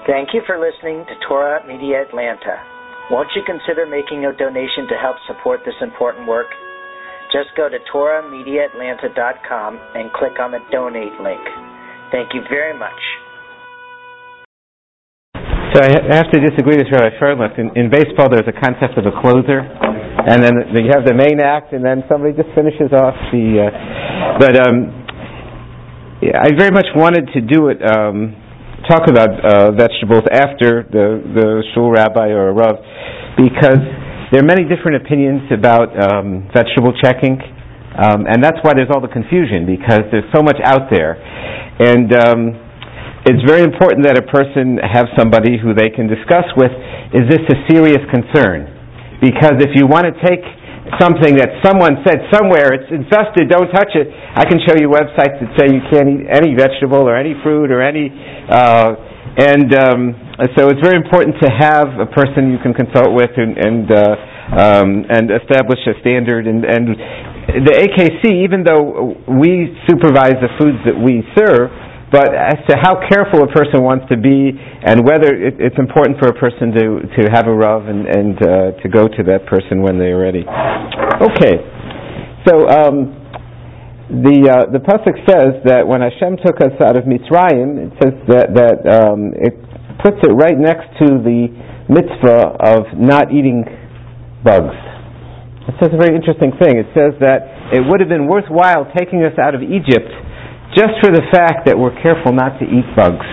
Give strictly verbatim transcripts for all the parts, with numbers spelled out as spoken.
Thank you for listening to Torah Media Atlanta. Won't you consider making a donation to help support this important work? Just go to Torah Media Atlanta dot com and click on the donate link. Thank you very much. So I have to disagree with Rabbi Shurtleff. In, in baseball, there's a concept of a closer, and then you have the main act, and then somebody just finishes off the. Uh, but um, yeah, I very much wanted to do it. Um, talk about uh, vegetables after the the shul rabbi or a rav, because there are many different opinions about um, vegetable checking, um, and that's why there's all the confusion, because there's so much out there, and. Um, It's very important that a person have somebody who they can discuss with, is this a serious concern? Because if you want to take something that someone said somewhere, it's infested, don't touch it, I can show you websites that say you can't eat any vegetable or any fruit or any... Uh, and um, so it's very important to have a person you can consult with and and, uh, um, and establish a standard. And, and the A K C, even though we supervise the foods that we serve, but as to how careful a person wants to be, and whether it, it's important for a person to, to have a rav and, and uh, to go to that person when they're ready. Okay, so um, the uh, the pasuk says that when Hashem took us out of Mitzrayim, it says that that um, it puts it right next to the mitzvah of not eating bugs. It says a very interesting thing. It says that it would have been worthwhile taking us out of Egypt just for the fact that we're careful not to eat bugs.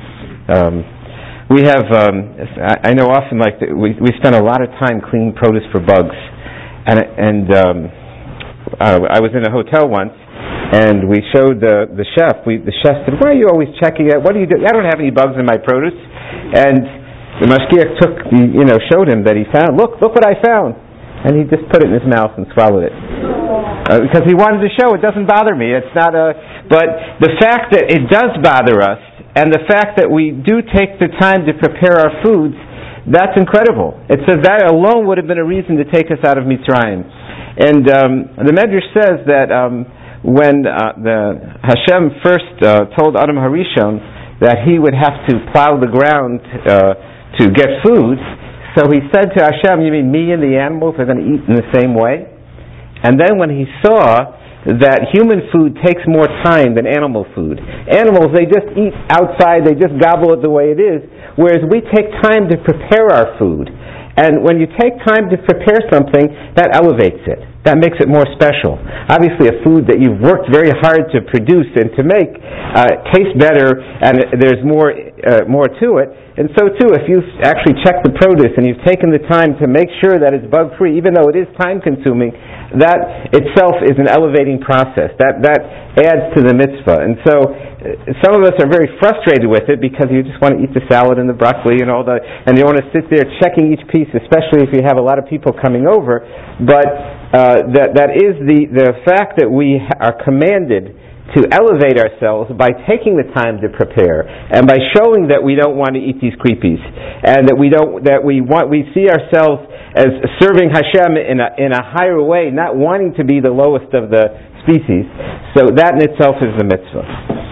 Um, we have, um, I, I know often, like the, we we spend a lot of time cleaning produce for bugs, and and um, uh, I was in a hotel once, and we showed the the chef. We the chef said, "Why are you always checking it? What do you do? I don't have any bugs in my produce." And the mashgiach took, the, you know, showed him that he found. Look, look what I found, and he just put it in his mouth and swallowed it. Uh, because he wanted to show it doesn't bother me. It's not a, but the fact that it does bother us, and the fact that we do take the time to prepare our foods, that's incredible. It says that alone would have been a reason to take us out of Mitzrayim. And um, the Medrash says that um, when uh, the Hashem first uh, told Adam Harishon that he would have to plow the ground uh, to get food, so he said to Hashem, "You mean me and the animals are going to eat in the same way?" And then when he saw that human food takes more time than animal food. Animals, they just eat outside, they just gobble it the way it is, whereas we take time to prepare our food. And when you take time to prepare something, that elevates it. That makes it more special. Obviously, a food that you've worked very hard to produce and to make uh, tastes better, and there's more uh, more to it. And so, too, if you actually check the produce and you've taken the time to make sure that it's bug-free, even though it is time-consuming, that itself is an elevating process. That that adds to the mitzvah. And so, uh, some of us are very frustrated with it because you just want to eat the salad and the broccoli and all the, and you want to sit there checking each piece, especially if you have a lot of people coming over. But uh, that that is the the fact that we are commanded to elevate ourselves by taking the time to prepare and by showing that we don't want to eat these creepies, and that we don't that we want we see ourselves as serving Hashem in a in a higher way, not wanting to be the lowest of the species. So that in itself is the mitzvah.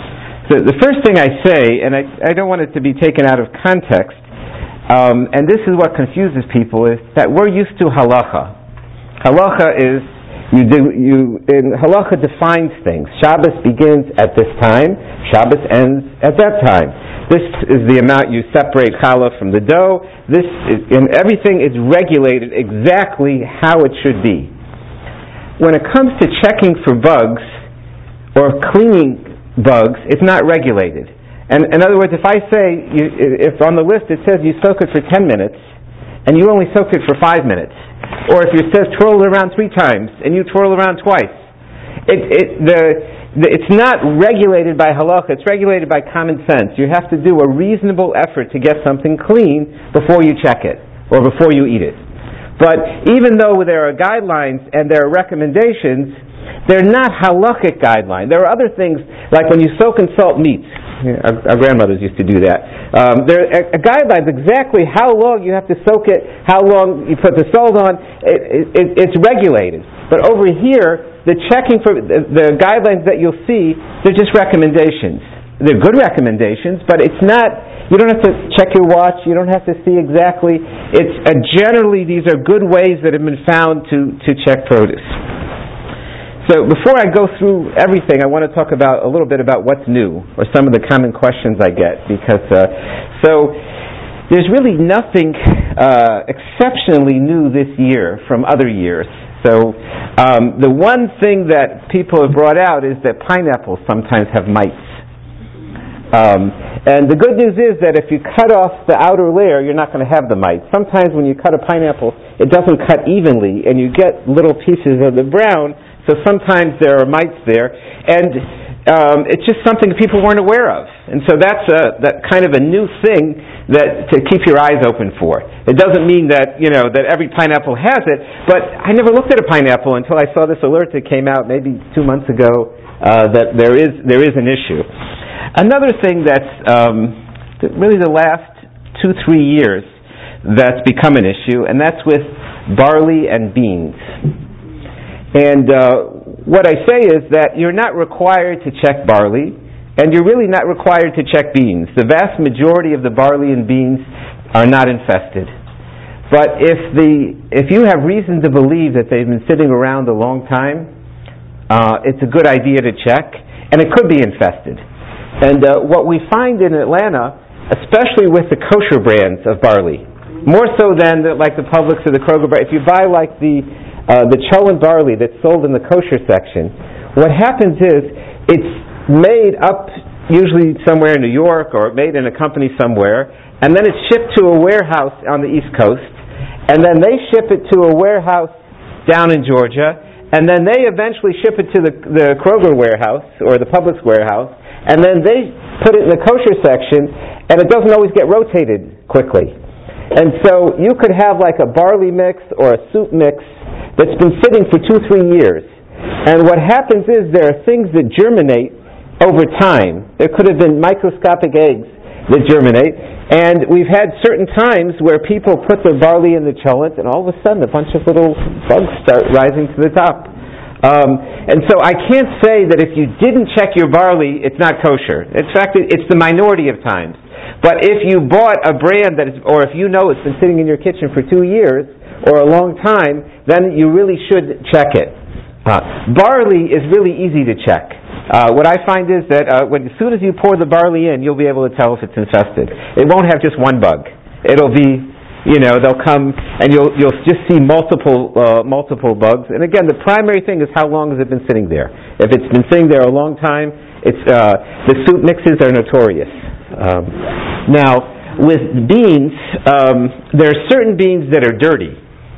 So the first thing I say, and I, I don't want it to be taken out of context, um, and this is what confuses people, is that we're used to halacha. Halacha is You do, you, in halacha defines things. Shabbos begins at this time. Shabbos ends at that time. This is the amount you separate challah from the dough. This is, and everything is regulated exactly how it should be. When it comes to checking for bugs or cleaning bugs, it's not regulated. And in other words, if I say, you, if on the list it says you soak it for ten minutes, and you only soak it for five minutes, or if it says twirl it around three times and you twirl around twice, it, it, the, the, it's not regulated by halacha, it's regulated by common sense. You have to do a reasonable effort to get something clean before you check it or before you eat it. But even though there are guidelines and there are recommendations, they're not halachic guidelines. There are other things, like when you soak and salt meat. Our, our grandmothers used to do that. Um, there are guidelines exactly how long you have to soak it, how long you put the salt on. It, it, it's regulated. But over here, the checking for the, the guidelines that you'll see, they're just recommendations. They're good recommendations, but it's not. You don't have to check your watch. You don't have to see exactly. It's uh, generally these are good ways that have been found to, to check produce. So before I go through everything, I want to talk about a little bit about what's new, or some of the common questions I get. Because uh, so there's really nothing uh, exceptionally new this year from other years. So um, the one thing that people have brought out is that pineapples sometimes have mites. Um, and the good news is that if you cut off the outer layer, you're not going to have the mites. Sometimes when you cut a pineapple, it doesn't cut evenly, and you get little pieces of the brown. So sometimes there are mites there, and um, it's just something people weren't aware of. And so that's a, that kind of a new thing that to keep your eyes open for. It doesn't mean that you know that every pineapple has it, but I never looked at a pineapple until I saw this alert that came out maybe two months ago uh, that there is there is an issue. Another thing that's um, really the last two three years that's become an issue, and that's with barley and beans. And uh, what I say is that you're not required to check barley, and you're really not required to check beans. The vast majority of the barley and beans are not infested. But if the if you have reason to believe that they've been sitting around a long time, uh, it's a good idea to check, and it could be infested. And uh, what we find in Atlanta, especially with the kosher brands of barley, more so than the, like the Publix or the Kroger, if you buy like the Uh, the cholent barley that's sold in the kosher section, what happens is it's made up usually somewhere in New York or made in a company somewhere, and then it's shipped to a warehouse on the East Coast, and then they ship it to a warehouse down in Georgia, and then they eventually ship it to the, the Kroger warehouse or the Publix warehouse, and then they put it in the kosher section, and it doesn't always get rotated quickly. And so you could have like a barley mix or a soup mix that's been sitting for two, three years. And what happens is there are things that germinate over time. There could have been microscopic eggs that germinate. And we've had certain times where people put their barley in the cholent, and all of a sudden a bunch of little bugs start rising to the top. Um, and so I can't say that if you didn't check your barley, it's not kosher. In fact, it's the minority of times. But if you bought a brand that is, or if you know it's been sitting in your kitchen for two years or a long time, then you really should check it. Uh, barley is really easy to check. Uh, what I find is that uh, when, as soon as you pour the barley in, you'll be able to tell if it's infested. It won't have just one bug. It'll be, you know, they'll come and you'll you'll just see multiple uh, multiple bugs. And again, the primary thing is how long has it been sitting there. If it's been sitting there a long time, it's uh, the soup mixes are notorious. Um, now, with beans, um, there are certain beans that are dirty.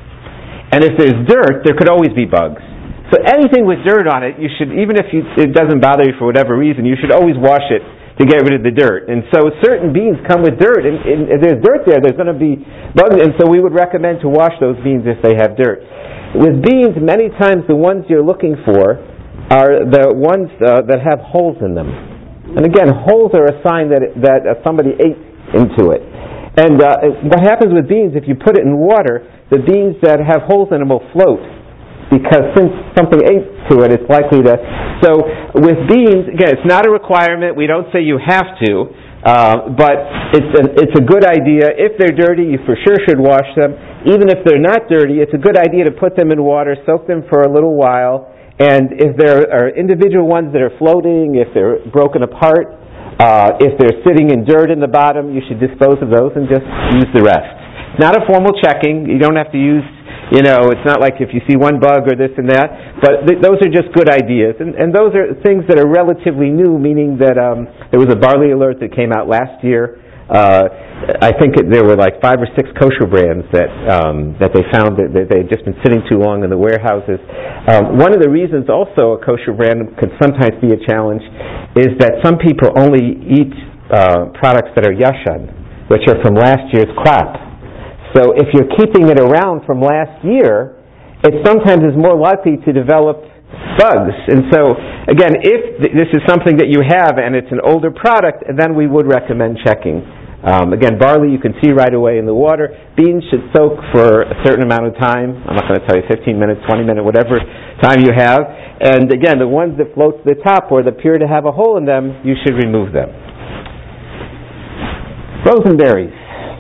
And if there's dirt, there could always be bugs. So anything with dirt on it, you should, even if you, it doesn't bother you for whatever reason, you should always wash it to get rid of the dirt. And so certain beans come with dirt, and, and if there's dirt there, there's going to be bugs. And so we would recommend to wash those beans if they have dirt. With beans, many times the ones you're looking for are the ones uh, that have holes in them. And again, holes are a sign that it, that uh, somebody ate into it. And uh, what happens with beans, if you put it in water, the beans that have holes in them will float, because since something ate to it, it's likely to. So with beans, again, it's not a requirement. We don't say you have to, uh, but it's a, it's a good idea. If they're dirty, you for sure should wash them. Even if they're not dirty, it's a good idea to put them in water, soak them for a little while, and if there are individual ones that are floating, if they're broken apart, uh, if they're sitting in dirt in the bottom, you should dispose of those and just use the rest. It's not a formal checking. You don't have to use, you know, it's not like if you see one bug or this and that, but th- those are just good ideas. And, and those are things that are relatively new, meaning that um, there was a barley alert that came out last year. Uh, I think it, there were like five or six kosher brands that um, that they found that, that they had just been sitting too long in the warehouses. Um, one of the reasons also a kosher brand could sometimes be a challenge is that some people only eat uh, products that are yashan, which are from last year's crop. So if you're keeping it around from last year, it sometimes is more likely to develop bugs. And so, again, if th- this is something that you have and it's an older product, then we would recommend checking. Um, again, barley you can see right away in the water. Beans should soak for a certain amount of time. I'm not going to tell you fifteen minutes, twenty minutes, whatever time you have. And again, the ones that float to the top or that appear to have a hole in them, you should remove them. Frozen berries.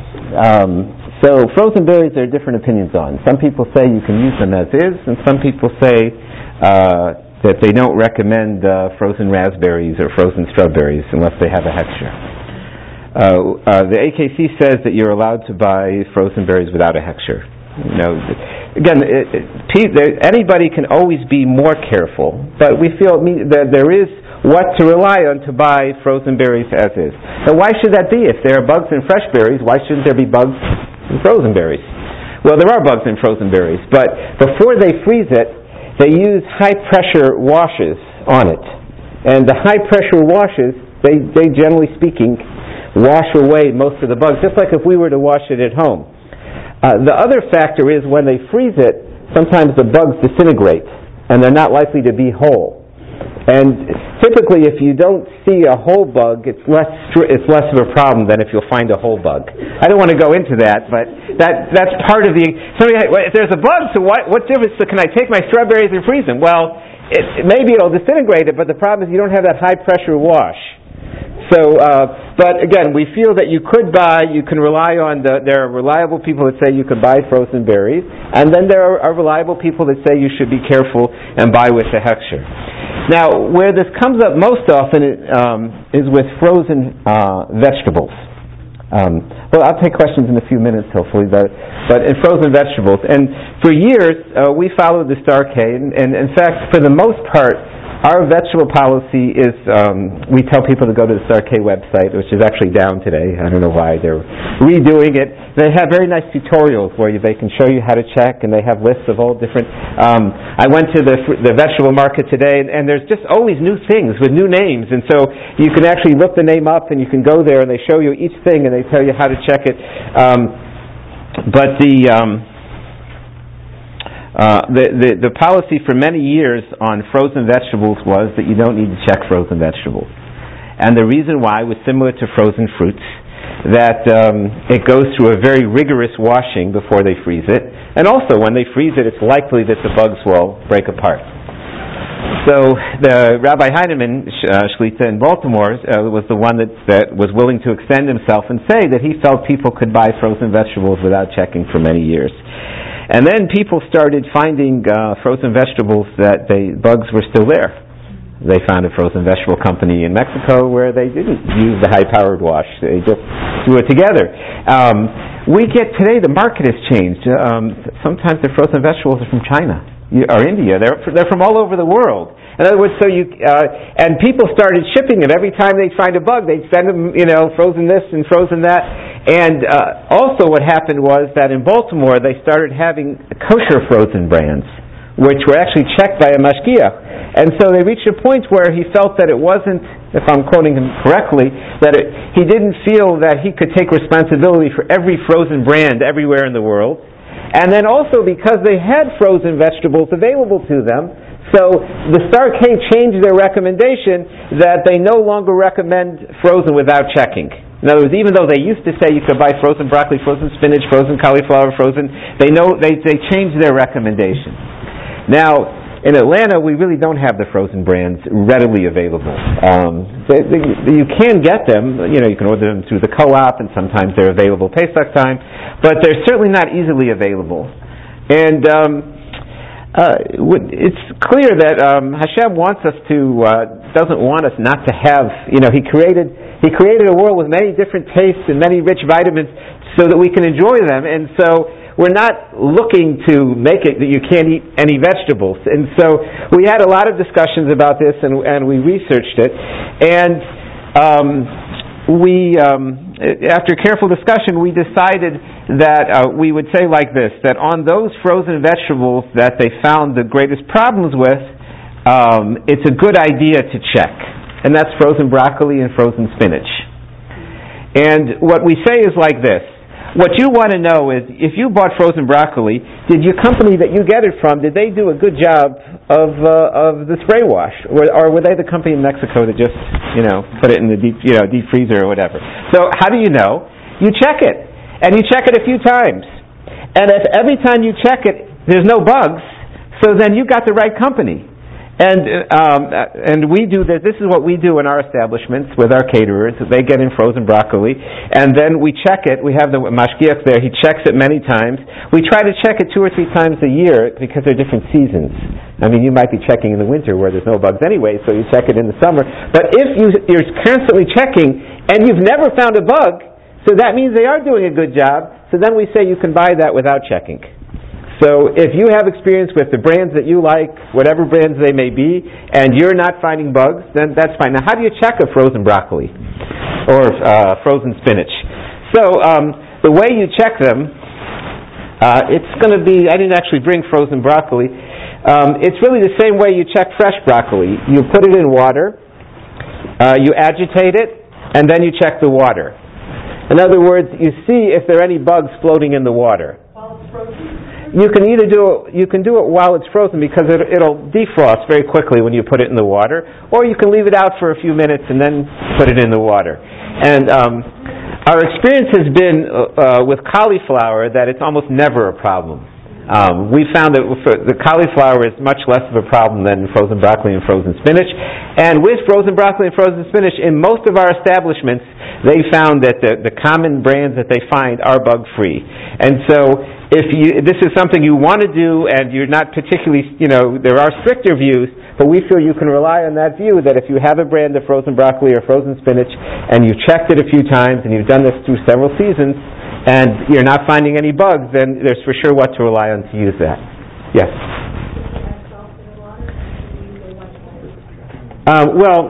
Um, so frozen berries there are different opinions on. Some people say you can use them as is, and some people say uh, that they don't recommend uh, frozen raspberries or frozen strawberries unless they have a hechsher. Uh, uh, the A K C says that you're allowed to buy frozen berries without a hechsher. You know, again, it, it, anybody can always be more careful, but we feel that there is what to rely on to buy frozen berries as is. Now, why should that be? If there are bugs in fresh berries, why shouldn't there be bugs in frozen berries? Well, there are bugs in frozen berries, but before they freeze it, they use high-pressure washes on it. And the high-pressure washes, they, they generally speaking, wash away most of the bugs, just like if we were to wash it at home. Uh, the other factor is when they freeze it, sometimes the bugs disintegrate, and they're not likely to be whole. And typically, if you don't see a whole bug, it's less it's less of a problem than if you'll find a whole bug. I don't want to go into that, but that that's part of the. Somebody, if there's a bug, so what, what difference? So can I take my strawberries and freeze them? Well, it, maybe it'll disintegrate it, but the problem is you don't have that high pressure wash. So, uh, but again, we feel that you could buy, you can rely on the, there are reliable people that say you could buy frozen berries, and then there are, are reliable people that say you should be careful and buy with the hechsher. Now, where this comes up most often um, is with frozen uh, vegetables. Um, well, I'll take questions in a few minutes, hopefully, but, but in frozen vegetables. And for years, uh, we followed the Star K, and, and in fact, for the most part, our vegetable policy is, um, we tell people to go to the Star K website, which is actually down today. I don't know why. They're redoing it. They have very nice tutorials where you, they can show you how to check, and they have lists of all different... Um, I went to the the vegetable market today, and, and there's just always new things with new names, and so you can actually look the name up, and you can go there, and they show you each thing, and they tell you how to check it. Um, but the... Um, Uh, the, the the policy for many years on frozen vegetables was that you don't need to check frozen vegetables. And the reason why was similar to frozen fruits, that um, it goes through a very rigorous washing before they freeze it. And also, when they freeze it, it's likely that the bugs will break apart. So the Rabbi Heinemann uh, Shlita in Baltimore uh, was the one that, that was willing to extend himself and say that he felt people could buy frozen vegetables without checking for many years. And then people started finding uh, frozen vegetables that they bugs were still there. They found a frozen vegetable company in Mexico where they didn't use the high-powered wash. They just threw it together. Um, we get today, the market has changed. Um, sometimes the frozen vegetables are from China or India. They're they're from all over the world. In other words, so you uh, and people started shipping them every time they'd find a bug. They'd send them, you know, frozen this and frozen that. And uh, also, what happened was that in Baltimore they started having kosher frozen brands, which were actually checked by a mashgiach. And so they reached a point where he felt that it wasn't, if I'm quoting him correctly, that it, he didn't feel that he could take responsibility for every frozen brand everywhere in the world. And then also because they had frozen vegetables available to them, so the Star K changed their recommendation that they no longer recommend frozen without checking. In other words, even though they used to say you could buy frozen broccoli, frozen spinach, frozen cauliflower, frozen, they know they, they changed their recommendation. Now, in Atlanta, we really don't have the frozen brands readily available. Um, they, they, you can get them. You know, you can order them through the co-op, and sometimes they're available Pesach time, but they're certainly not easily available. And um, uh, it's clear that um, Hashem wants us to, uh, doesn't want us not to have, you know, He created He created a world with many different tastes and many rich vitamins so that we can enjoy them, and so we're not looking to make it that you can't eat any vegetables. And so we had a lot of discussions about this, and, and we researched it. And um, we, um, after careful discussion, we decided that uh, we would say like this, that on those frozen vegetables that they found the greatest problems with, um, it's a good idea to check. And that's frozen broccoli and frozen spinach. And what we say is like this. What you want to know is, if you bought frozen broccoli, did your company that you get it from, did they do a good job of uh, of the spray wash, or, or were they the company in Mexico that just, you know, put it in the deep, you know, deep freezer or whatever? So how do you know? You check it, and you check it a few times, and if every time you check it, there's no bugs, so then you got the right company. And um, and we do this. This is what we do in our establishments with our caterers. They get in frozen broccoli, and then we check it. We have the mashgiach there. He checks it many times. We try to check it two or three times a year because there are different seasons. I mean, you might be checking in the winter where there's no bugs anyway, so you check it in the summer. But if you, you're constantly checking and you've never found a bug, so that means they are doing a good job. So then we say you can buy that without checking. So if you have experience with the brands that you like, whatever brands they may be, and you're not finding bugs, then that's fine. Now, how do you check a frozen broccoli or uh, frozen spinach? So um, the way you check them, uh, it's going to be, I didn't actually bring frozen broccoli. Um, it's really the same way you check fresh broccoli. You put it in water, uh, you agitate it, and then you check the water. In other words, you see if there are any bugs floating in the water. While it's frozen? You can either do it, you can do it while it's frozen because it, it'll defrost very quickly when you put it in the water, or you can leave it out for a few minutes and then put it in the water. And um, our experience has been uh, with cauliflower that it's almost never a problem. Um, we found that for the cauliflower is much less of a problem than frozen broccoli and frozen spinach. And with frozen broccoli and frozen spinach, in most of our establishments, they found that the, the common brands that they find are bug-free. And so if you, this is something you want to do and you're not particularly, you know, there are stricter views, but we feel you can rely on that view that if you have a brand of frozen broccoli or frozen spinach and you've checked it a few times and you've done this through several seasons, and you're not finding any bugs, then there's for sure what to rely on to use that. Yes? Uh, well,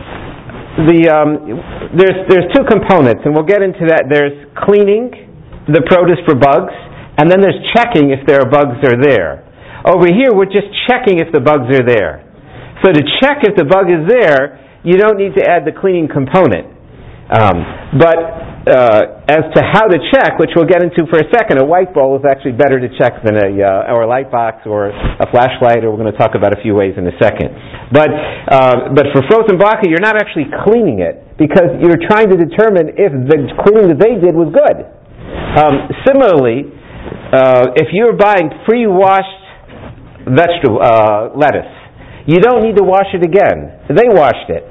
the um, there's there's two components, and we'll get into that. There's cleaning the produce for bugs, and then there's checking if there are bugs are there. Over here, we're just checking if the bugs are there. So to check if the bug is there, you don't need to add the cleaning component. Um, but uh, as to how to check, which we'll get into for a second, a white bowl is actually better to check than a uh, or a light box or a flashlight, or we're going to talk about a few ways in a second. But uh, but for frozen broccoli, you're not actually cleaning it because you're trying to determine if the cleaning that they did was good. Um, similarly, uh, if you're buying pre-washed vegetable uh, lettuce, you don't need to wash it again. They washed it.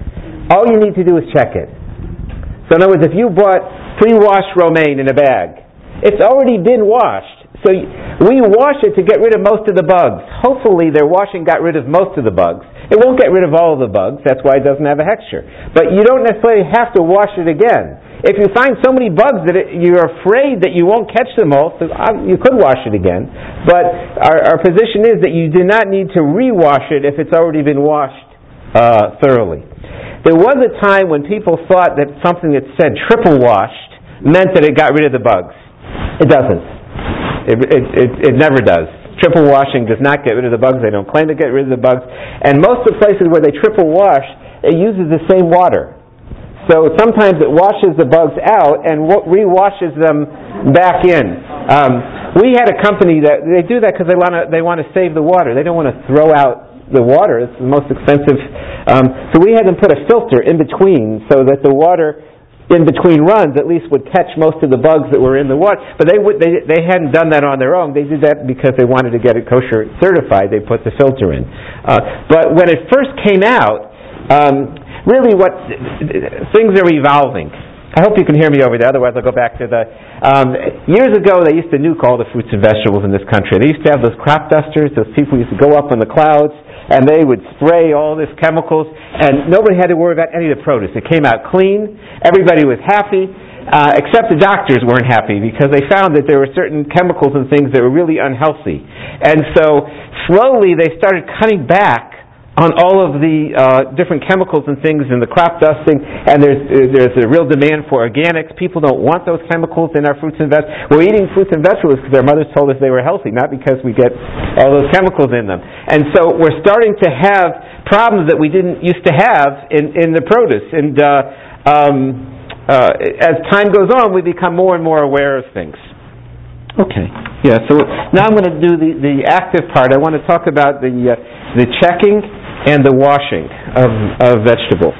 All you need to do is check it. So in other words, if you bought pre-washed romaine in a bag, it's already been washed. So we wash it to get rid of most of the bugs. Hopefully their washing got rid of most of the bugs. It won't get rid of all of the bugs. That's why it doesn't have a hexture. But you don't necessarily have to wash it again. If you find so many bugs that it, you're afraid that you won't catch them all, so you could wash it again. But our, our position is that you do not need to re-wash it if it's already been washed uh, thoroughly. There was a time when people thought that something that said triple washed meant that it got rid of the bugs. It doesn't. It, it, it, it never does. Triple washing does not get rid of the bugs. They don't claim to get rid of the bugs. And most of the places where they triple wash, it uses the same water. So sometimes it washes the bugs out and re-washes them back in. Um, we had a company that, they do that because they want to they want to save the water. They don't want to throw out the water. It's the most expensive. Um, so we had them put a filter in between so that the water in between runs at least would catch most of the bugs that were in the water. But they would, they they hadn't done that on their own. They did that because they wanted to get it kosher certified. They put the filter in. Uh, but when it first came out, um, really what things are evolving. I hope you can hear me over there, otherwise I'll go back to the... Um, years ago, they used to nuke all the fruits and vegetables in this country. They used to have those crop dusters. Those people used to go up in the clouds, and they would spray all these chemicals, and nobody had to worry about any of the produce. It came out clean. Everybody was happy, uh, except the doctors weren't happy because they found that there were certain chemicals and things that were really unhealthy. And so slowly they started cutting back on all of the uh, different chemicals and things in the crop dusting, and there's uh, there's a real demand for organics. People don't want those chemicals in our fruits and vegetables. We're eating fruits and vegetables because our mothers told us they were healthy, not because we get all those chemicals in them. And so we're starting to have problems that we didn't used to have in, in the produce. And uh, um, uh, as time goes on, we become more and more aware of things. Okay. Yeah. So now I'm going to do the, the active part. I want to talk about the uh, the checking and the washing of, of vegetables.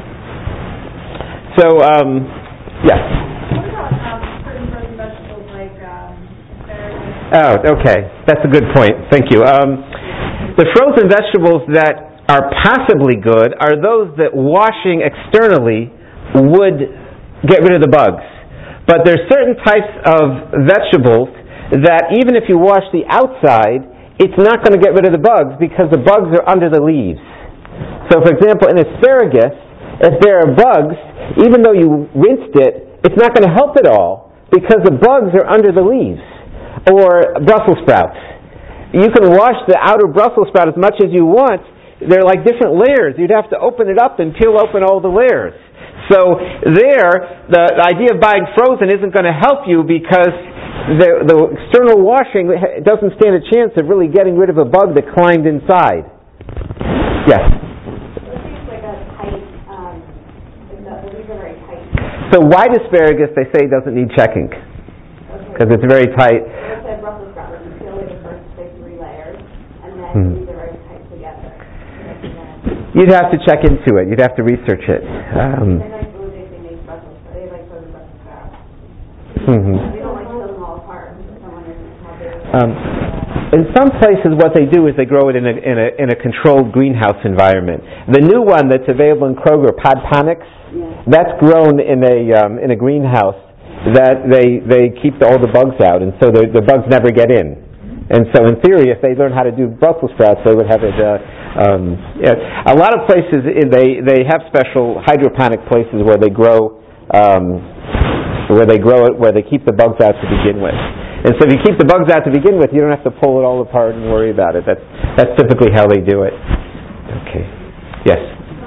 So, um, yeah. What about um, certain frozen vegetables like um, asparagus? Oh, okay. That's a good point. Thank you. Um, The frozen vegetables that are possibly good are those that washing externally would get rid of the bugs. But there's certain types of vegetables that even if you wash the outside, it's not going to get rid of the bugs because the bugs are under the leaves. So for example, in asparagus, if there are bugs, even though you rinsed it, it's not going to help at all because the bugs are under the leaves. Or Brussels sprouts. You can wash the outer Brussels sprout as much as you want. They're like different layers. You'd have to open it up and peel open all the layers. So there, the, the idea of buying frozen isn't going to help you because the, the external washing doesn't stand a chance of really getting rid of a bug that climbed inside. Yes? It seems like a tight, um, the leaves are very tight. So white asparagus, they say, doesn't need checking because Okay. it's very tight. Let's say Brussels sprout, when you peel it, the first say three layers, and then Hmm. the leaves are very tight together. You'd have to check into it. You'd have to research it. Um, They're nice little big, they make Brussels sprouts. They like frozen Brussels sprouts. mm-hmm. We don't like to peel them all apart. Someone isn't how big. um, in some places, what they do is they grow it in a, in a in a controlled greenhouse environment. The new one that's available in Kroger, Podponics, Yeah. that's grown in a um, in a greenhouse that they they keep all the bugs out, and so the the bugs never get in. And so, in theory, if they learn how to do Brussels sprouts, they would have it. Uh, um, yeah. A lot of places in, they they have special hydroponic places where they grow um, where they grow it where they keep the bugs out to begin with. And so, if you keep the bugs out to begin with, you don't have to pull it all apart and worry about it. That's that's typically how they do it. Okay. Yes.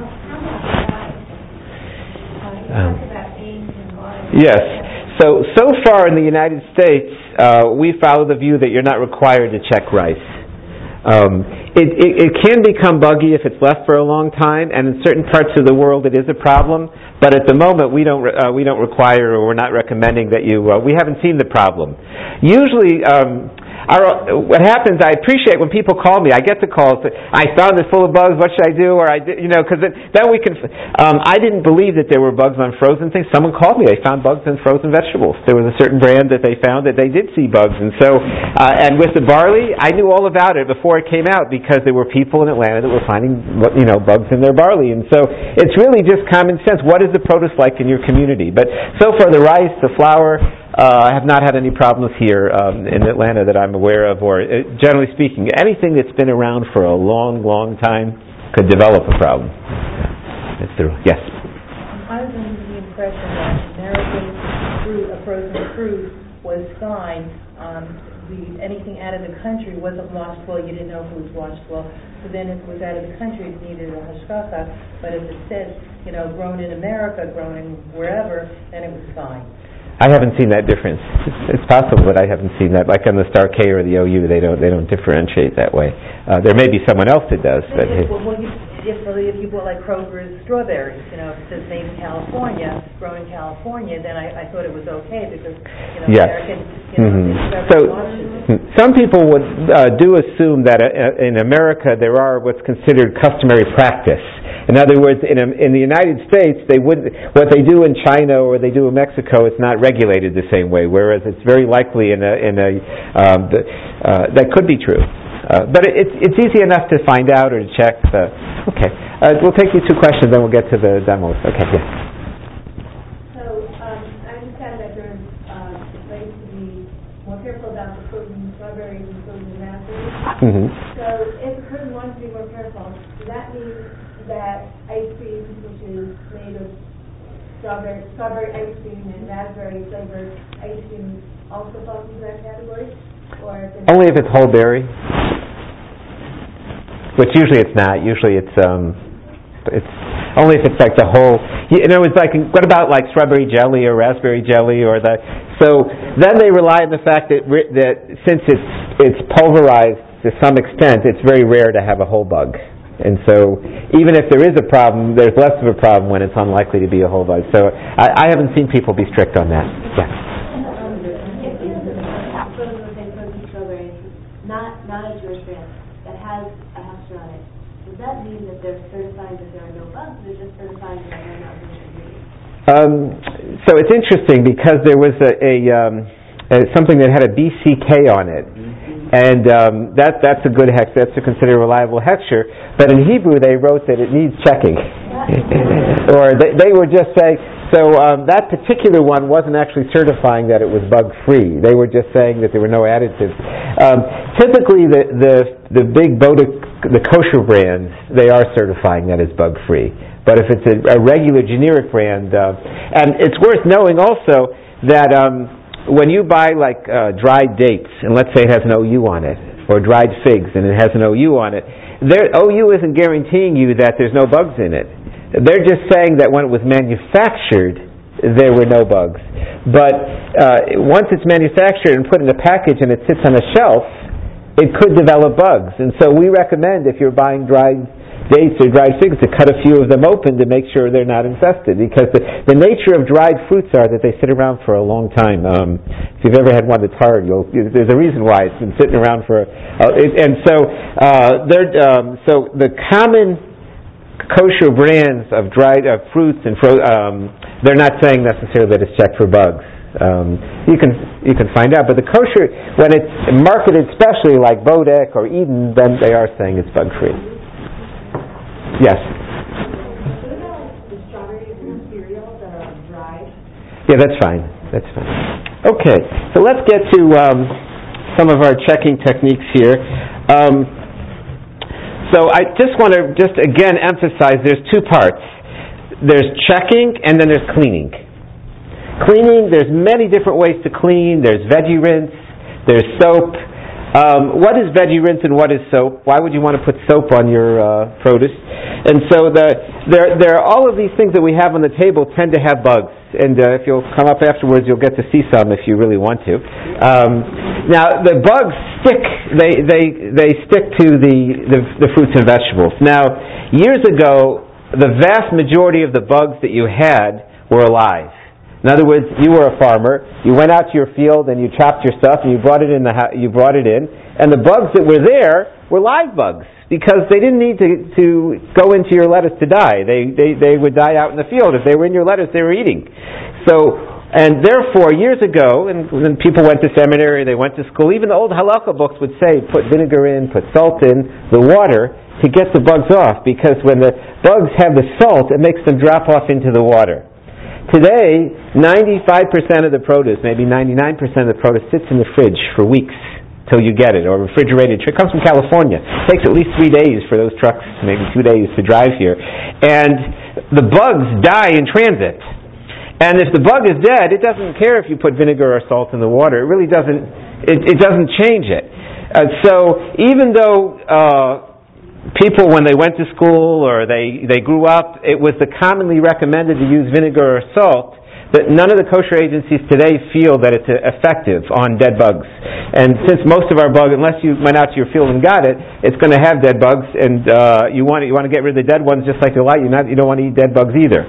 Um, yes. So, so far in the United States, uh, we follow the view that you're not required to check rice. Um, it, it, it can become buggy if it's left for a long time, and in certain parts of the world it is a problem. But at the moment, we don't uh, we don't require, or we're not recommending that you. Uh, we haven't seen the problem. Usually, um, our, what happens, I appreciate when people call me. I get the calls. I found this full of bugs. What should I do? Or I, did, you know, because then we can. Um, I didn't believe that there were bugs on frozen things. Someone called me. They found bugs in frozen vegetables. There was a certain brand that they found that they did see bugs, and so uh, and with the barley, I knew all about it before it came out because there were people in Atlanta that were finding, you know, bugs in their barley, and so it's really just common sense. What is the produce like in your community? But so far, the rice, the flour. Uh, I have not had any problems here um, in Atlanta that I'm aware of, or uh, generally speaking, anything that's been around for a long, long time could develop a problem. That's the, yes? I was under the impression that American fruit, a frozen fruit, was fine. Um, the, anything out of the country wasn't washed well. You didn't know if it was washed well. So then if it was out of the country, it needed a hashgacha. But if it said, you know, grown in America, grown in wherever, then it was fine. I haven't seen that difference. It's, it's possible, but I haven't seen that. Like on the Star K or the O U, they don't they don't differentiate that way. Uh, there may be someone else that does. But If, well, you, if, if you bought like Kroger's strawberries, you know, if it says made in California, grown in California, then I, I thought it was okay because, you know, yes. American, you know, Mm-hmm. so some people would uh, do assume that uh, in America there are what's considered customary practice. In other words, in, a, in the United States, they would what they do in China or they do in Mexico, it's not regulated the same way. Whereas it's very likely in a in a um, the, uh, that could be true, uh, but it, it's it's easy enough to find out or to check. So, okay, uh, we'll take you two questions, then we'll get to the demos. Okay, yeah. So um, I understand that there's uh, ways to be more careful about the frozen strawberries and frozen raspberries. Mm-hmm. So if a person wants to be more careful, does that mean that ice cream, which is made of strawberry, strawberry ice cream and raspberry flavored ice cream, also falls into that category? Or if it's Only if it's whole berry, which usually it's not. Usually it's um, it's only if it's like the whole. You know, it's like what about like strawberry jelly or raspberry jelly or the. So then they rely on the fact that that since it's it's pulverized to some extent, it's very rare to have a whole bug. And so, even if there is a problem, there's less of a problem when it's unlikely to be a whole bug. So, I, I haven't seen people be strict on that. Yeah. Not not a Jewish brand that has a hashter on it. Does that mean that they're certifying that there are no bugs, or just certifying that they're not kosher ingredients? Um, so it's interesting because there was a, a, um, a something that had a B C K on it. And um, that that's a good hex. That's to consider a reliable hexture. But in Hebrew, they wrote that it needs checking. Or they, they were just saying, so um, that particular one wasn't actually certifying that it was bug-free. They were just saying that there were no additives. Um, typically, the, the, the big Boda, the kosher brands, they are certifying that it's bug-free. But if it's a, a regular generic brand, uh, and it's worth knowing also that um, when you buy like uh, dried dates, and let's say it has an O U on it, or dried figs and it has an O U on it, their O U isn't guaranteeing you that there's no bugs in it. They're just saying that when it was manufactured, there were no bugs. But uh, once it's manufactured and put in a package and it sits on a shelf, it could develop bugs. And so we recommend, if you're buying dried dates or dried figs, to cut a few of them open to make sure they're not infested, because the, the nature of dried fruits are that they sit around for a long time. Um, if you've ever had one that's hard, you'll, there's a reason why it's been sitting around for. Uh, it, and so, uh, they're, um, so the common kosher brands of dried uh, fruits and fro- um, they're not saying necessarily that it's checked for bugs. Um, you can you can find out, but the kosher, when it's marketed, especially like Bodek or Eden, then they are saying it's bug free. Yes. The strawberries and cereal that are dried. Yeah, that's fine. That's fine. Okay, so let's get to um, some of our checking techniques here. Um, so I just want to just again emphasize there's two parts. There's checking and then there's cleaning. Cleaning, there's many different ways to clean. There's veggie rinse. There's soap. Um, what is veggie rinse and what is soap? Why would you want to put soap on your uh, produce? And so the, there, there are all of these things that we have on the table tend to have bugs. And uh, if you'll come up afterwards, you'll get to see some if you really want to. Um, now, the bugs stick. They they they stick to the, the the fruits and vegetables. Now, years ago, the vast majority of the bugs that you had were alive. In other words, you were a farmer. You went out to your field and you chopped your stuff and you brought it in. The ha- you brought it in, and the bugs that were there were live bugs because they didn't need to, to go into your lettuce to die. They, they they would die out in the field. If they were in your lettuce, they were eating. So, and therefore, years ago, and when people went to seminary, they went to school. Even the old halakha books would say, put vinegar in, put salt in the water to get the bugs off, because when the bugs have the salt, it makes them drop off into the water. Today, ninety-five percent of the produce, maybe ninety-nine percent of the produce, sits in the fridge for weeks till you get it, or refrigerated. It comes from California. It takes at least three days for those trucks, maybe two days to drive here. And the bugs die in transit. And if the bug is dead, it doesn't care if you put vinegar or salt in the water. It really doesn't, it, it doesn't change it. Uh, so even though uh, people, when they went to school or they, they grew up, it was the commonly recommended to use vinegar or salt, but none of the kosher agencies today feel that it's effective on dead bugs. And since most of our bug, unless you went out to your field and got it, it's going to have dead bugs, and uh, you want you want to get rid of the dead ones just like you like. You not you don't want to eat dead bugs either.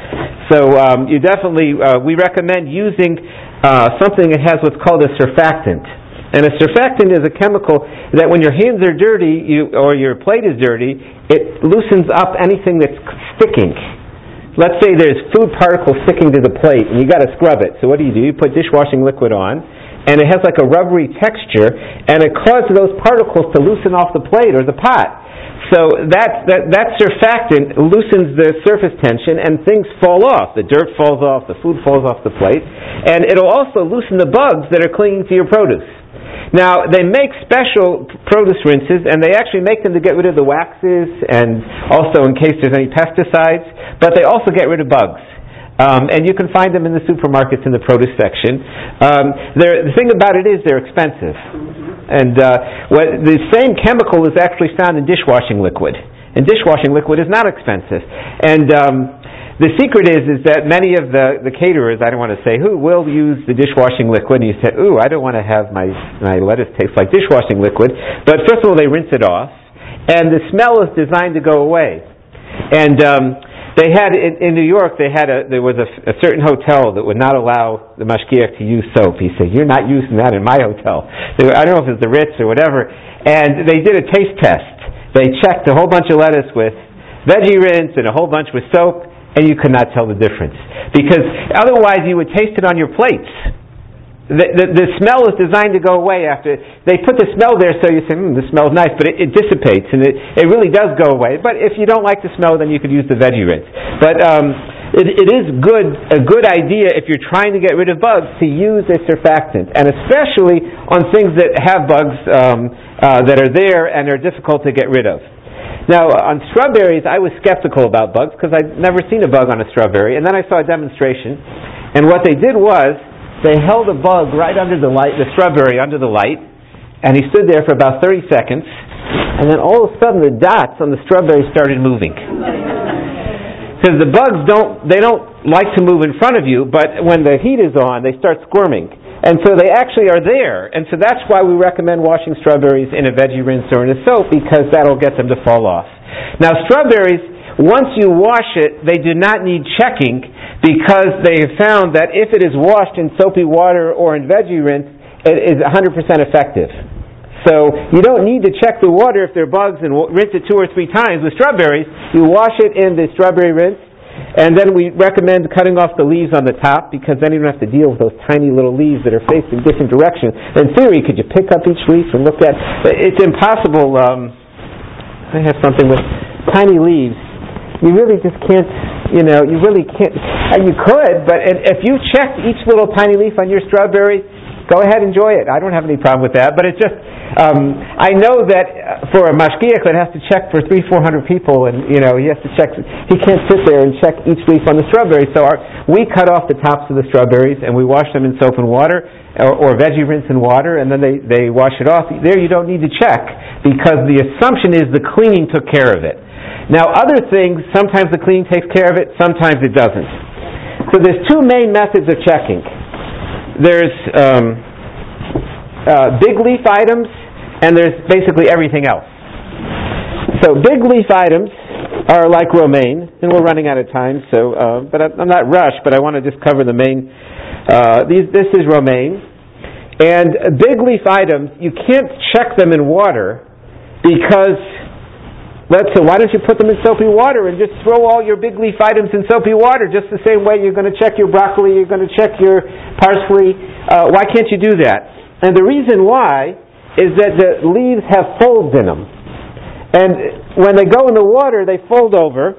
So um, you definitely uh, we recommend using uh, something that has what's called a surfactant. And a surfactant is a chemical that when your hands are dirty you, or your plate is dirty, it loosens up anything that's sticking. Let's say there's food particles sticking to the plate and you got to scrub it. So what do you do? You put dishwashing liquid on, and it has like a rubbery texture, and it causes those particles to loosen off the plate or the pot. So that, that, that surfactant loosens the surface tension and things fall off. The dirt falls off, the food falls off the plate, and it'll also loosen the bugs that are clinging to your produce. Now, they make special produce rinses, and they actually make them to get rid of the waxes and also in case there's any pesticides, but they also get rid of bugs. Um, and you can find them in the supermarkets in the produce section. Um, the thing about it is they're expensive. And uh, what, the same chemical is actually found in dishwashing liquid. And dishwashing liquid is not expensive. And um, the secret is is that many of the, the caterers, I don't want to say who, will use the dishwashing liquid. And you say, ooh, I don't want to have my, my lettuce taste like dishwashing liquid. But first of all, they rinse it off. And the smell is designed to go away. And um, they had, in, in New York, they had a, there was a, a certain hotel that would not allow the mashgiach to use soap. He said, you're not using that in my hotel. They were, I don't know if it was the Ritz or whatever. And they did a taste test. They checked a whole bunch of lettuce with veggie rinse and a whole bunch with soap, and you could not tell the difference. Because otherwise you would taste it on your plates. the, the, the smell is designed to go away after. They put the smell there so you say, hmm, this smells nice, but it, it dissipates, and it, it really does go away. But if you don't like the smell, then you could use the veggie rinse. But um, it, it is good a good idea if you're trying to get rid of bugs to use a surfactant, and especially on things that have bugs um, uh, that are there and are difficult to get rid of. Now, on strawberries, I was skeptical about bugs because I'd never seen a bug on a strawberry, and then I saw a demonstration, and what they did was they held a bug right under the light, the strawberry under the light, and he stood there for about thirty seconds, and then all of a sudden the dots on the strawberry started moving. Because the bugs don't, they don't like to move in front of you, but when the heat is on, they start squirming. And so they actually are there. And so that's why we recommend washing strawberries in a veggie rinse or in a soap, because that'll get them to fall off. Now, strawberries, once you wash it, they do not need checking, because they have found that if it is washed in soapy water or in veggie rinse, it is one hundred percent effective. So you don't need to check the water if there are bugs and rinse it two or three times. With strawberries, you wash it in the strawberry rinse, and then we recommend cutting off the leaves on the top, because then you don't have to deal with those tiny little leaves that are facing different directions. In theory, could you pick up each leaf and look at it? It's impossible. Um, I have something with tiny leaves. You really just can't, you know, you really can't. Uh, you could, but if you checked each little tiny leaf on your strawberry, go ahead, enjoy it. I don't have any problem with that. But it's just, um, I know that for a mashgiach that has to check for three, four hundred people, and you know he has to check. He can't sit there and check each leaf on the strawberry. So our, we cut off the tops of the strawberries and we wash them in soap and water, or, or veggie rinse and water, and then they they wash it off. There you don't need to check, because the assumption is the cleaning took care of it. Now, other things, sometimes the cleaning takes care of it, sometimes it doesn't. So there's two main methods of checking. There's um, uh, big leaf items, and there's basically everything else. So big leaf items are like romaine, and we're running out of time, so uh, but I'm not rushed, but I want to just cover the main. Uh, these, this is romaine. And big leaf items, you can't check them in water, because let's say, why don't you put them in soapy water and just throw all your big leaf items in soapy water, just the same way you're going to check your broccoli, you're going to check your parsley. Uh, why can't you do that? And the reason why is that the leaves have folds in them. And when they go in the water, they fold over,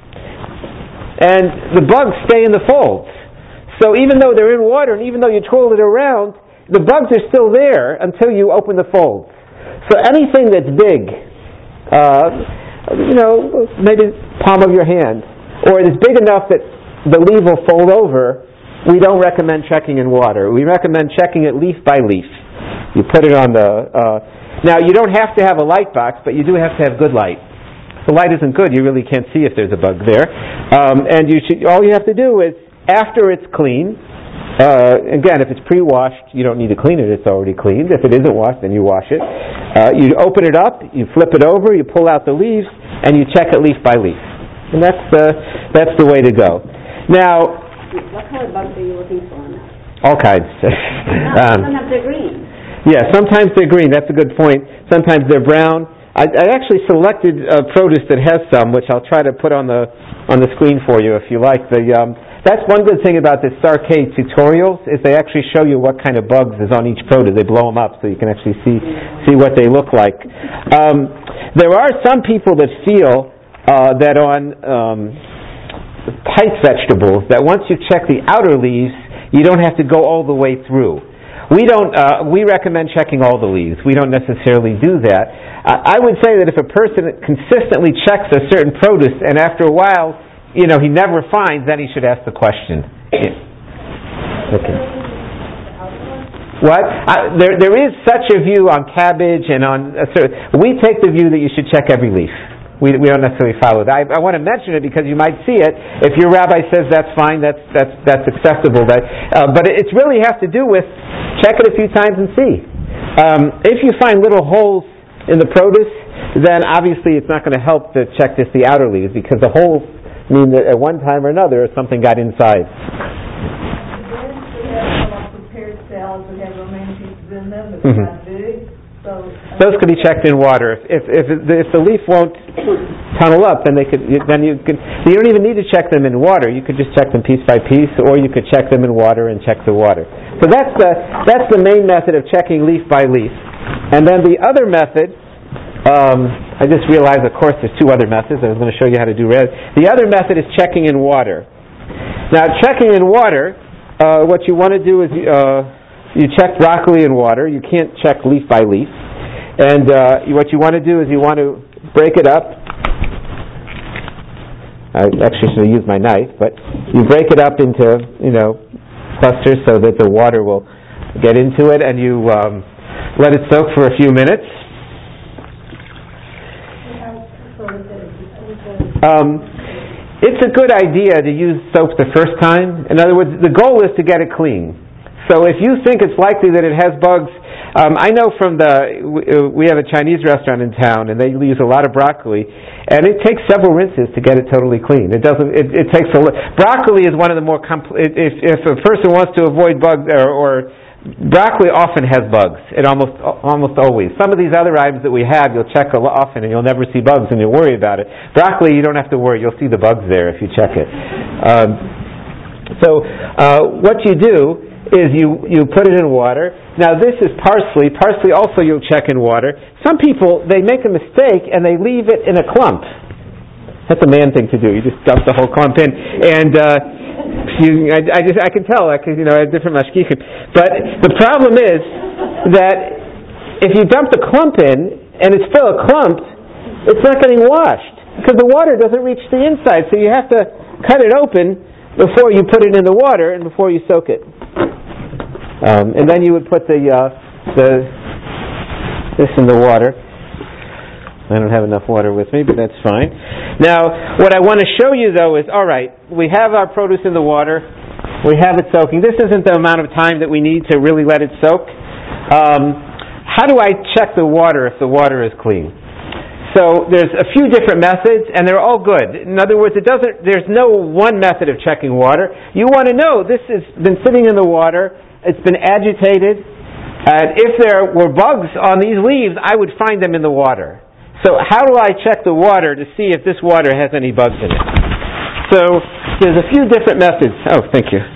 and the bugs stay in the folds. So even though they're in water, and even though you twirl it around, the bugs are still there until you open the folds. So anything that's big, uh, you know, maybe palm of your hand, or it is big enough that the leaf will fold over, we don't recommend checking in water. We recommend checking it leaf by leaf. You put it on the... Uh, now, you don't have to have a light box, but you do have to have good light. If the light isn't good, you really can't see if there's a bug there. Um, and you should, all you have to do is, after it's clean, uh, again, if it's pre-washed, you don't need to clean it, it's already cleaned. If it isn't washed, then you wash it. Uh, you open it up, you flip it over, you pull out the leaves, and you check it leaf by leaf. And that's the, that's the way to go. Now... What color bugs are you looking for on that? All kinds. um, sometimes they're green. Yeah, sometimes they're green, that's a good point. Sometimes they're brown. I, I actually selected uh, produce that has some, which I'll try to put on the on the screen for you if you like. The um, That's one good thing about the Sarkay tutorials, is they actually show you what kind of bugs is on each produce. They blow them up so you can actually see see what they look like. Um, there are some people that feel uh, that on um, pipe vegetables, that once you check the outer leaves, you don't have to go all the way through. We don't. Uh, we recommend checking all the leaves. We don't necessarily do that. Uh, I would say that if a person consistently checks a certain produce, and after a while, you know, he never finds, then he should ask the question. Yeah. Okay. What? Uh, there, there is such a view on cabbage and on. Uh, certain, we take the view that you should check every leaf. We, we don't necessarily follow that. I, I want to mention it because you might see it. If your rabbi says that's fine, that's that's that's acceptable. That, uh, but it really has to do with check it a few times and see. Um, if you find little holes in the produce, then obviously it's not going to help to check just the outer leaves, because the holes mean that at one time or another something got inside. Prepared salads that have romaine pieces in them, but Mm-hmm. not big. So, Those could be checked in water. If if if the leaf won't tunnel up, then they could. Then you could. You don't even need to check them in water. You could just check them piece by piece, or you could check them in water and check the water. So that's the that's the main method of checking leaf by leaf. And then the other method, um, I just realized, of course, there's two other methods. I was going to show you how to do red. The other method is checking in water. Now, checking in water, uh, what you want to do is. Uh, You check broccoli in water. You can't check leaf by leaf. And uh, what you want to do is you want to break it up. I actually should have used my knife, but you break it up into, you know, clusters so that the water will get into it, and you um, let it soak for a few minutes. Um, it's a good idea to use soap the first time. In other words, the goal is to get it clean. So if you think it's likely that it has bugs, um, I know from the, we have a Chinese restaurant in town, and they use a lot of broccoli, and it takes several rinses to get it totally clean. It doesn't, it, it takes a, broccoli is one of the more, compl- if, if a person wants to avoid bugs, or, or broccoli often has bugs. It almost, almost always. Some of these other items that we have, you'll check often, and you'll never see bugs, and you'll worry about it. Broccoli, you don't have to worry. You'll see the bugs there if you check it. Um, so uh, what you do is you, you put it in water. Now this is parsley. Parsley also you'll check in water. Some people, they make a mistake and they leave it in a clump. That's a man thing to do. You just dump the whole clump in. And uh, you, I, I, just, I can tell, I can, you know, I have different mashgichim. But the problem is that if you dump the clump in and it's still a clump, it's not getting washed because the water doesn't reach the inside. So you have to cut it open before you put it in the water and before you soak it. Um, and then you would put the uh, the this in the water. I don't have enough water with me, but that's fine. Now, what I want to show you, though, is, all right, we have our produce in the water. We have it soaking. This isn't the amount of time that we need to really let it soak. Um, how do I check the water if the water is clean? So there's a few different methods, and they're all good. In other words, it doesn't. There's no one method of checking water. You want to know this has been sitting in the water. It's been agitated. And if there were bugs on these leaves, I would find them in the water. So how do I check the water to see if this water has any bugs in it? So there's a few different methods. Oh, thank you.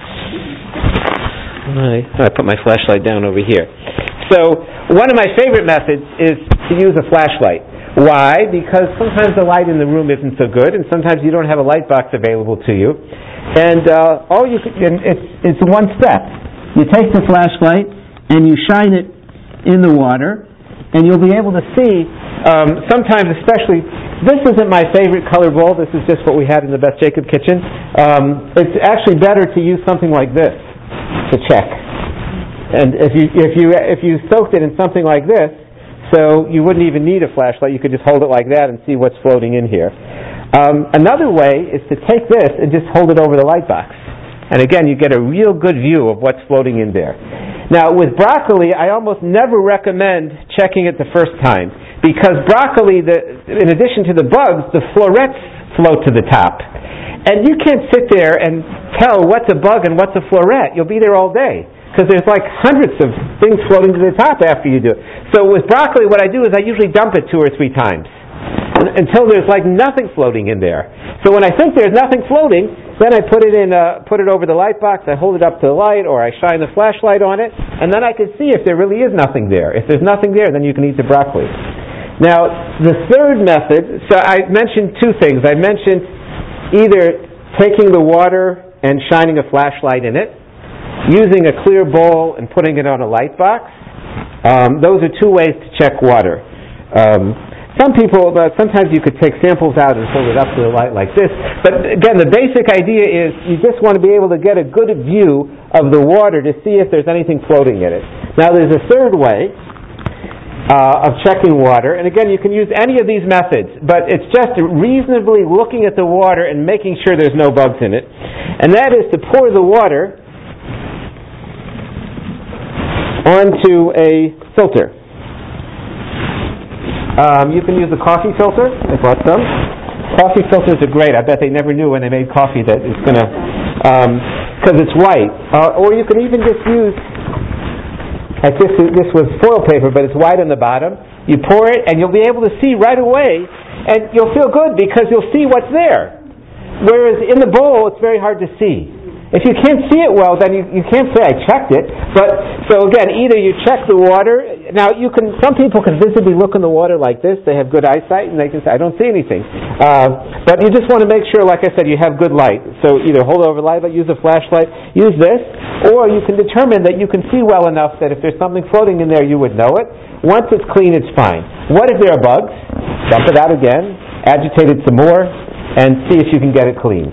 I put my flashlight down over here. So one of my favorite methods is to use a flashlight. Why? Because sometimes the light in the room isn't so good, and sometimes you don't have a light box available to you. And uh, all you can, and it's it's one step. You take the flashlight and you shine it in the water, and you'll be able to see, um, sometimes especially, this isn't my favorite color bowl, this is just what we had in the Beth Jacob kitchen. Um, it's actually better to use something like this to check. And if you, if you, if you soaked it in something like this, so you wouldn't even need a flashlight, you could just hold it like that and see what's floating in here. Um, another way is to take this and just hold it over the light box. And again, you get a real good view of what's floating in there. Now, with broccoli, I almost never recommend checking it the first time because broccoli, the, in addition to the bugs, the florets float to the top. And you can't sit there and tell what's a bug and what's a floret. You'll be there all day because there's like hundreds of things floating to the top after you do it. So with broccoli, what I do is I usually dump it two or three times until there's like nothing floating in there. So when I think there's nothing floating, then I put it in, uh, put it over the light box, I hold it up to the light, or I shine the flashlight on it, and then I can see if there really is nothing there. If there's nothing there, then you can eat the broccoli. Now, the third method, so I mentioned two things. I mentioned either taking the water and shining a flashlight in it, using a clear bowl and putting it on a light box. Um, those are two ways to check water. Um, Some people, uh, sometimes you could take samples out and hold it up to the light like this. But again, the basic idea is you just want to be able to get a good view of the water to see if there's anything floating in it. Now there's a third way uh, of checking water. And again, you can use any of these methods. But it's just reasonably looking at the water and making sure there's no bugs in it. And that is to pour the water onto a filter. Um, you can use a coffee filter. I bought some. Coffee filters are great. I bet they never knew when they made coffee that it's going to, because um, it's white. Uh, or you can even just use like this, is, this was foil paper, but it's white on the bottom. You pour it, and you'll be able to see right away, and you'll feel good because you'll see what's there. Whereas in the bowl, it's very hard to see. If you can't see it well, then you, you can't say, I checked it. But, so again, either you check the water. Now, you can. Some people can visibly look in the water like this. They have good eyesight, and they can say, I don't see anything. Uh, but you just want to make sure, like I said, you have good light. So either hold over light, use a flashlight, use this, or you can determine that you can see well enough that if there's something floating in there, you would know it. Once it's clean, it's fine. What if there are bugs? Dump it out again, agitate it some more, and see if you can get it clean.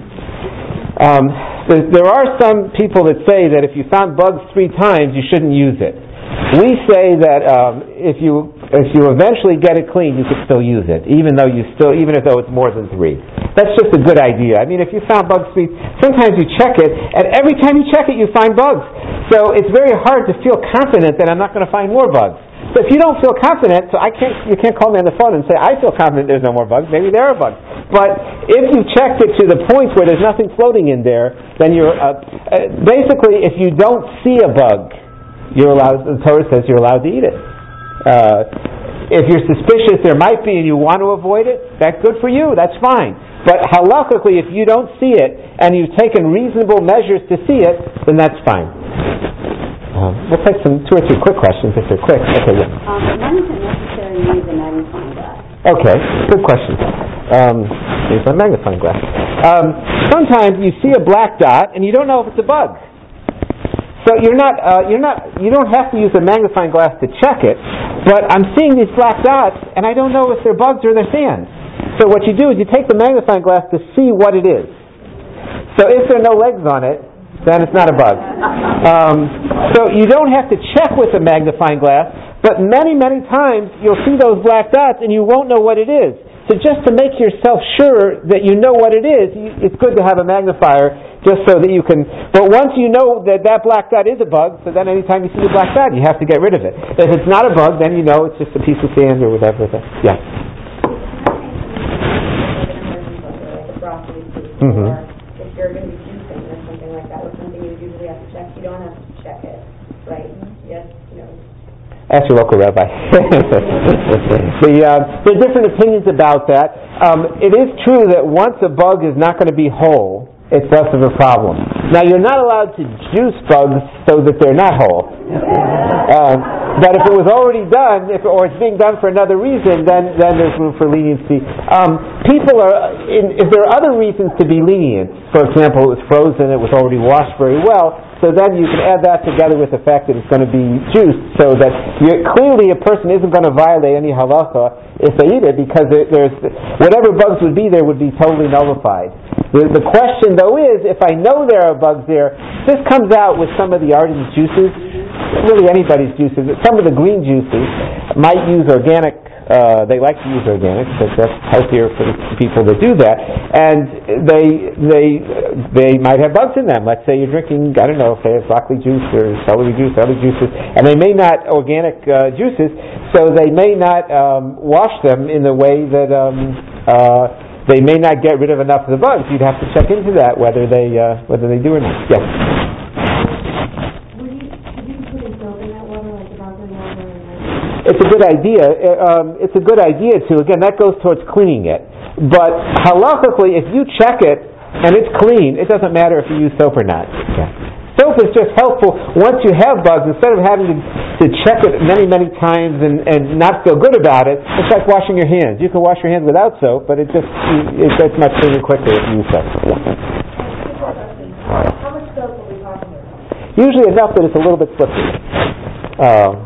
Um, there, there are some people that say that if you found bugs three times, you shouldn't use it. We say that um, if you if you eventually get it clean, you could still use it, even though you still even if though it's more than three. That's just a good idea. I mean, if you found bugs three, sometimes you check it, and every time you check it, you find bugs. So it's very hard to feel confident that I'm not going to find more bugs. So if you don't feel confident, so I can't, you can't call me on the phone and say, I feel confident there's no more bugs. Maybe there are bugs. But if you've checked it to the point where there's nothing floating in there, then you're, uh, uh, basically, if you don't see a bug, you're allowed, the Torah says you're allowed to eat it. Uh, if you're suspicious there might be and you want to avoid it, that's good for you, that's fine. But halakhically, if you don't see it and you've taken reasonable measures to see it, then that's fine. Um, we'll take some two or three quick questions if they're quick. Okay, yeah. Um, when is it necessary to use a magnifying glass? Okay, good question. Um, here's my magnifying glass. Um, sometimes you see a black dot and you don't know if it's a bug. So you're not, uh, you're not, you don't have to use a magnifying glass to check it. But I'm seeing these black dots and I don't know if they're bugs or they're sand. So what you do is you take the magnifying glass to see what it is. So if there are no legs on it, then it's not a bug. Um, so you don't have to check with a magnifying glass, but many, many times you'll see those black dots and you won't know what it is. So just to make yourself sure that you know what it is, it's good to have a magnifier just so that you can... But once you know that that black dot is a bug, so then anytime you see a black dot, you have to get rid of it. If it's not a bug, then you know it's just a piece of sand or whatever. Yeah. Mm-hmm. If you're going to be juicing or something like that, or something you usually have to check, you don't have to check it, right? Yes, you know. Ask your local rabbi. the, uh, there are different opinions about that. Um, it is true that once a bug is not going to be whole, it's less of a problem. Now, you're not allowed to juice bugs so that they're not whole. Uh, but if it was already done, if, or it's being done for another reason, then, then there's room for leniency. Um, people are, in, if there are other reasons to be lenient, for example, it was frozen, it was already washed very well, so then you can add that together with the fact that it's going to be juiced, so that you're, clearly a person isn't going to violate any halacha if they eat it, because there's whatever bugs would be there would be totally nullified. The, the question, though, is if I know there are bugs there, this comes out with some of the ardent juices, really anybody's juices. Some of the green juices might use organic. Uh, they like to use organic because that's healthier for the people that do that, and they they they might have bugs in them. Let's say you're drinking, I don't know, if they have broccoli juice or celery juice, other juices, and they may not organic uh, juices, so they may not um, wash them in the way that um, uh, they may not get rid of enough of the bugs. You'd have to check into that whether they uh, whether they do or not. Yes. It's a good idea. Um, it's a good idea to, again, that goes towards cleaning it. But halakhically, if you check it and it's clean, it doesn't matter if you use soap or not. Yeah. Soap is just helpful. Once you have bugs, instead of having to, to check it many, many times and, and not feel good about it, it's like washing your hands. You can wash your hands without soap, but it just it gets much cleaner quicker if you use soap. How much soap are we talking about? Usually enough that it's a little bit slippery. Um,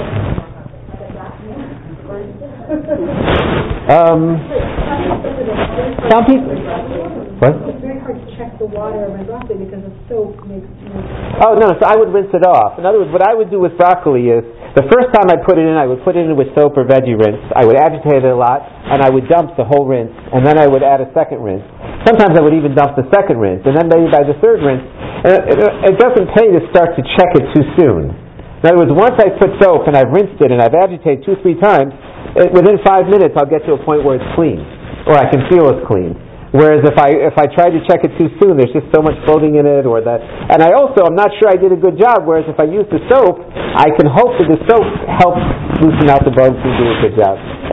Um, some people. What? It's very hard to check the water of my broccoli because the soap makes. Oh no! So I would rinse it off. In other words, what I would do with broccoli is the first time I put it in, I would put it in with soap or veggie rinse. I would agitate it a lot, and I would dump the whole rinse, and then I would add a second rinse. Sometimes I would even dump the second rinse, and then maybe by the third rinse. And it, it, it doesn't pay to start to check it too soon. In other words, once I put soap and I've rinsed it and I've agitated two, three times, it, within five minutes I'll get to a point where it's clean, or I can feel it's clean. Whereas if I if I tried to check it too soon, there's just so much floating in it, or that. And I also, I'm not sure I did a good job. Whereas if I use the soap, I can hope that the soap helps loosen out the bugs and do a good job.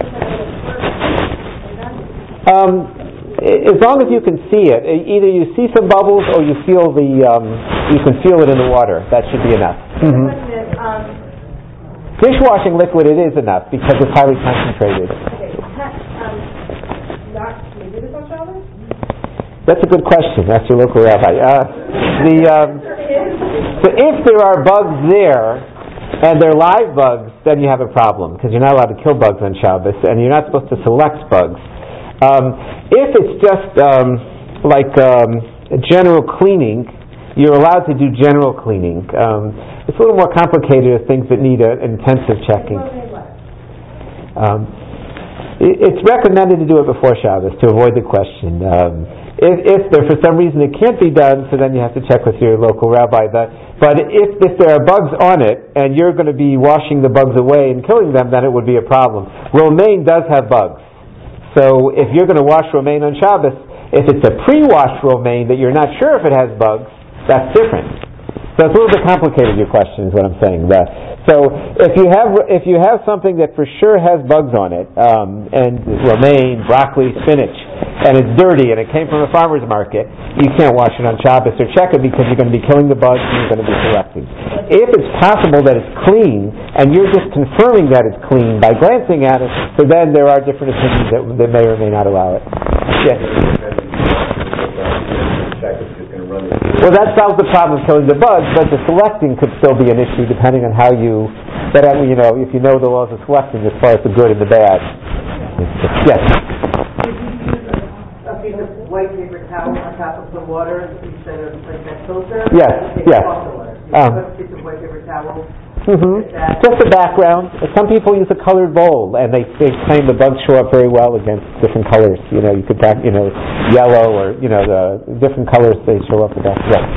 Um, as long as you can see it, either you see some bubbles or you feel the um, you can feel it in the water. That should be enough. Mm-hmm. Um, Dishwashing liquid, it is enough because it's highly concentrated. okay, um, not, can you do this on Shabbos? That's a good question. That's your local rabbi. Uh, the um, so if there are bugs there and they're live bugs, then you have a problem because you're not allowed to kill bugs on Shabbos and you're not supposed to select bugs. Um, if it's just um, like um, general cleaning, you're allowed to do general cleaning. Um, it's a little more complicated with things that need an intensive checking. Um, it, it's recommended to do it before Shabbos to avoid the question. Um, If, if there, for some reason, it can't be done, so then you have to check with your local rabbi. That, but if, if there are bugs on it, and you're going to be washing the bugs away and killing them, then it would be a problem. Romaine does have bugs. So if you're going to wash romaine on Shabbos, if it's a pre-washed romaine that you're not sure if it has bugs, that's different. So it's a little bit complicated, your question, is what I'm saying. That, so if you have if you have something that for sure has bugs on it, um, and romaine, broccoli, spinach, and it's dirty and it came from a farmer's market, you can't wash it on Shabbos or check it because you're going to be killing the bugs and you're going to be selecting. If it's possible that it's clean and you're just confirming that it's clean by glancing at it, so then there are different opinions that, that may or may not allow it. Yes. Well, that solves the problem of killing the bugs, but the selecting could still be an issue depending on how you, but you know, if you know the laws of selecting as far as the good and the bad. Yes. A piece of white paper towel on top of the water instead of like that filter? Yes, yes. Um, put a piece of white paper towel. Mm-hmm. Just the background. Some people use a colored bowl, and they, they claim the bugs show up very well against different colors. You know, you could back, you know, yellow or you know the different colors they show up the best. Right.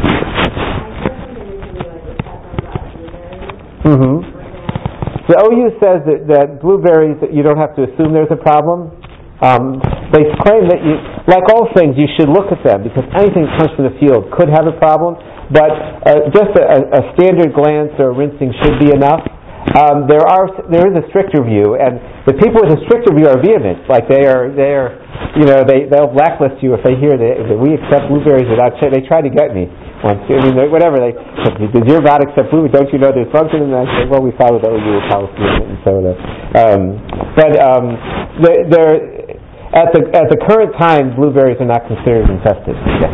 Mm-hmm. The O U says that, that blueberries, that you don't have to assume there's a problem. Um, they claim that you, like all things, you should look at them because anything that comes from the field could have a problem. But uh, just a, a standard glance or rinsing should be enough. Um, there are there is a stricter view, and the people with a stricter view are vehement. Like they are they are, you know, they they'll blacklist you if they hear that, that we accept blueberries without check. They try to get me once. I mean, they, whatever they does your God accept blueberries? Don't you know there's bugs in them? And I say, well, we follow the O U policy and so the. Um, but um, they're at the at the current time, blueberries are not considered infested. Yes.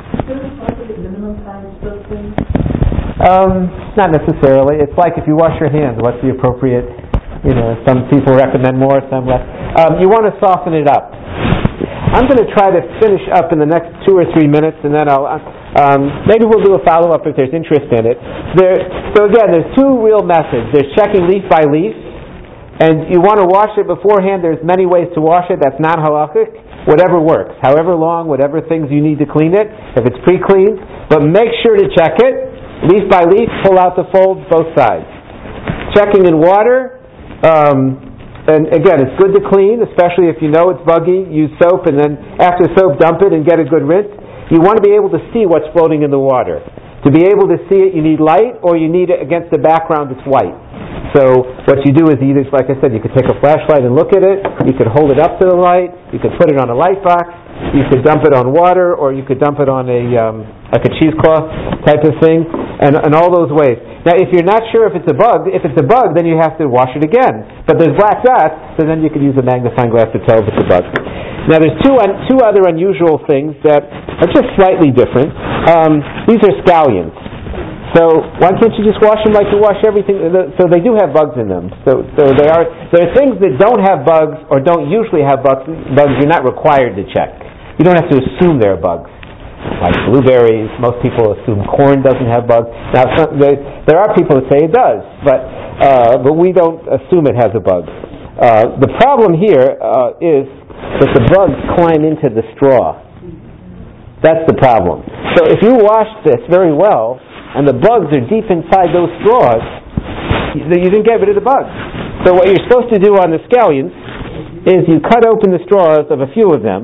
Um, not necessarily. It's like if you wash your hands, what's the appropriate, you know, some people recommend more, some less. Um, you want to soften it up. I'm going to try to finish up in the next two or three minutes, and then I'll, um, maybe we'll do a follow-up if there's interest in it. There, so again, there's two real methods. There's checking leaf by leaf, and you want to wash it beforehand. There's many ways to wash it. That's not halachic. Whatever works. However long, whatever things you need to clean it, if it's pre-cleaned. But make sure to check it. Leaf by leaf, pull out the folds, both sides. Checking in water, um, and again, it's good to clean, especially if you know it's buggy. Use soap, and then after soap, dump it and get a good rinse. You want to be able to see what's floating in the water. To be able to see it, you need light, or you need it against the background that's white. So what you do is either, like I said, you could take a flashlight and look at it. You could hold it up to the light. You could put it on a light box. You could dump it on water, or you could dump it on a um, like a cheesecloth type of thing, and, and all those ways. Now, if you're not sure if it's a bug, if it's a bug, then you have to wash it again. But there's black dots, so then you could use a magnifying glass to tell if it's a bug. Now, there's two un- two other unusual things that are just slightly different. Um, these are scallions. So why can't you just wash them like you wash everything? So they do have bugs in them. So so they are there are things that don't have bugs or don't usually have bugs. Bugs you're not required to check. You don't have to assume they're bugs. Like blueberries, most people assume corn doesn't have bugs. Now some, there, there are people that say it does, but uh, but we don't assume it has a bug. Uh, the problem here uh, is that the bugs climb into the straw. That's the problem. So if you wash this very well, and the bugs are deep inside those straws, you didn't get rid of the bugs. So what you're supposed to do on the scallions is you cut open the straws of a few of them,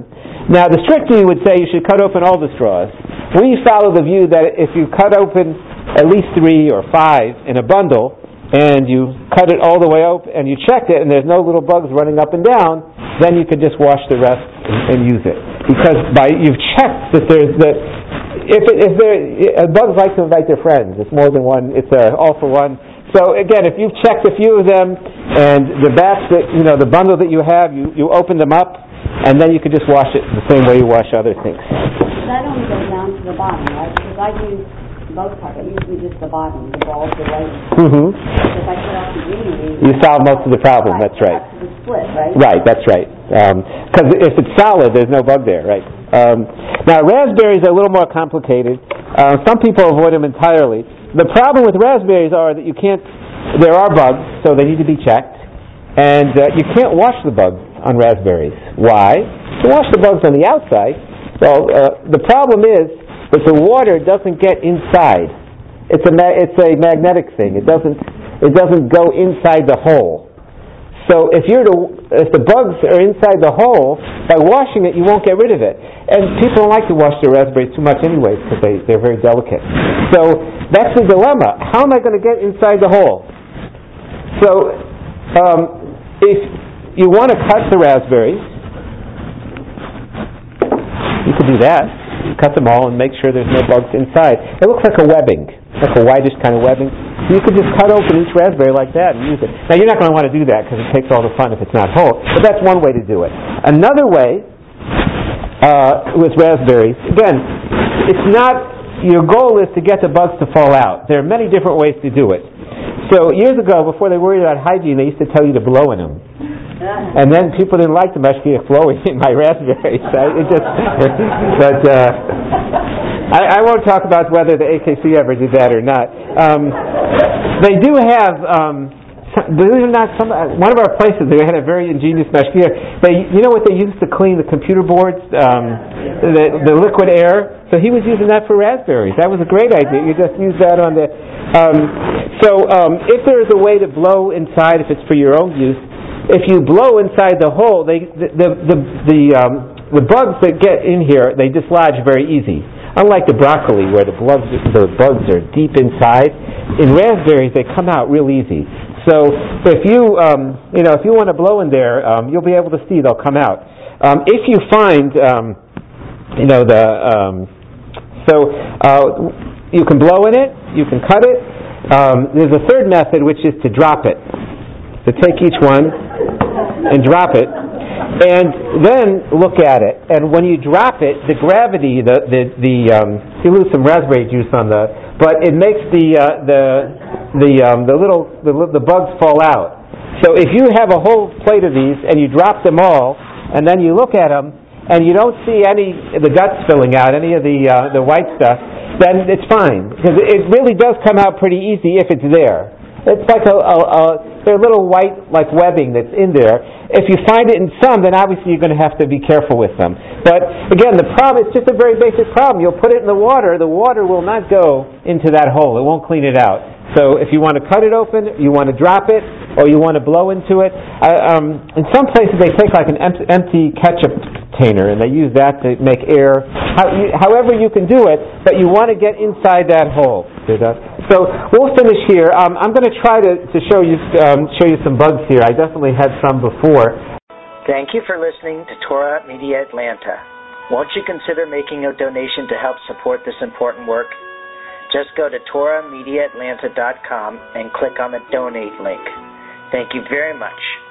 Now, the strict view would say you should cut open all the straws. We follow the view that if you cut open at least three or five in a bundle, and you cut it all the way open, and you check it, and there's no little bugs running up and down, then you can just wash the rest and, and use it. Because by you've checked that there's that if it, if there uh, bugs like to invite their friends. It's more than one. It's a all for one. So again, if you've checked a few of them, and the batch that you know the bundle that you have, you you open them up, and then you can just wash it the same way you wash other things. That only goes down to the bottom, right? Because I use both parts. Usually just the bottom, the balls, the legs. Mm-hmm. If I cut off the green, you solve most of the problem. That's right. That's the split, right? Right. That's right. Because um, if it's solid, there's no bug there, right? Um, now, raspberries are a little more complicated. Uh, some people avoid them entirely. The problem with raspberries are that you can't. There are bugs, so they need to be checked, and uh, you can't wash the bugs on raspberries. Why? To wash the bugs on the outside. Well, uh, the problem is that the water doesn't get inside. It's a ma- it's a magnetic thing. It doesn't it doesn't go inside the hole. So if you're to if the bugs are inside the hole, by washing it you won't get rid of it. And people don't like to wash their raspberries too much anyway because they they're very delicate. So that's the dilemma. How am I going to get inside the hole? So um, if you want to cut the raspberries, you can do that. You cut them all and make sure there's no bugs inside. It looks like a webbing, like a whitish kind of webbing. You could just cut open each raspberry like that and use it. Now, you're not going to want to do that because it takes all the fun if it's not whole, but that's one way to do it. Another way uh, with raspberries, again, it's not, your goal is to get the bugs to fall out. There are many different ways to do it. So years ago, before they worried about hygiene, they used to tell you to blow in them. And then people didn't like the mashgiach blowing in my raspberries. It just, but uh, I, I won't talk about whether the A K C ever did that or not. Um, they do have, um, some, believe it or not, some, uh, one of our places they had a very ingenious mashgiach. They, you know what they used to clean the computer boards, um, the the liquid air. So he was using that for raspberries. That was a great idea. You just use that on the. Um, so um, if there is a way to blow inside, if it's for your own use. If you blow inside the hole, they, the the the the, um, the bugs that get in here, they dislodge very easy. Unlike the broccoli, where the bugs the bugs are deep inside, in raspberries they come out real easy. So if you um, you know if you want to blow in there, um, you'll be able to see they'll come out. Um, if you find um, you know the um, so uh, you can blow in it, you can cut it. Um, there's a third method, which is to drop it. To take each one and drop it, and then look at it. And when you drop it, the gravity, the the, the um, you lose some raspberry juice on the, but it makes the uh, the the um, the little the, the bugs fall out. So if you have a whole plate of these and you drop them all, and then you look at them and you don't see any of the guts spilling out, any of the uh, the white stuff, then it's fine because it really does come out pretty easy if it's there. It's like a, a, a they're a little white like webbing that's in there. If you find it in some, then obviously you're going to have to be careful with them. But again, the problem is just a very basic problem. You'll put it in the water. The water will not go into that hole. It won't clean it out. So if you want to cut it open, you want to drop it, or you want to blow into it. Uh, um, in some places they take like an empty, empty ketchup container and they use that to make air. How, you, however you can do it, but you want to get inside that hole. So we'll finish here. Um, I'm going to try to, to show you um, show you some bugs here. I definitely had some before. Thank you for listening to Torah Media Atlanta. Won't you consider making a donation to help support this important work? Just go to Torah Media Atlanta dot com and click on the donate link. Thank you very much.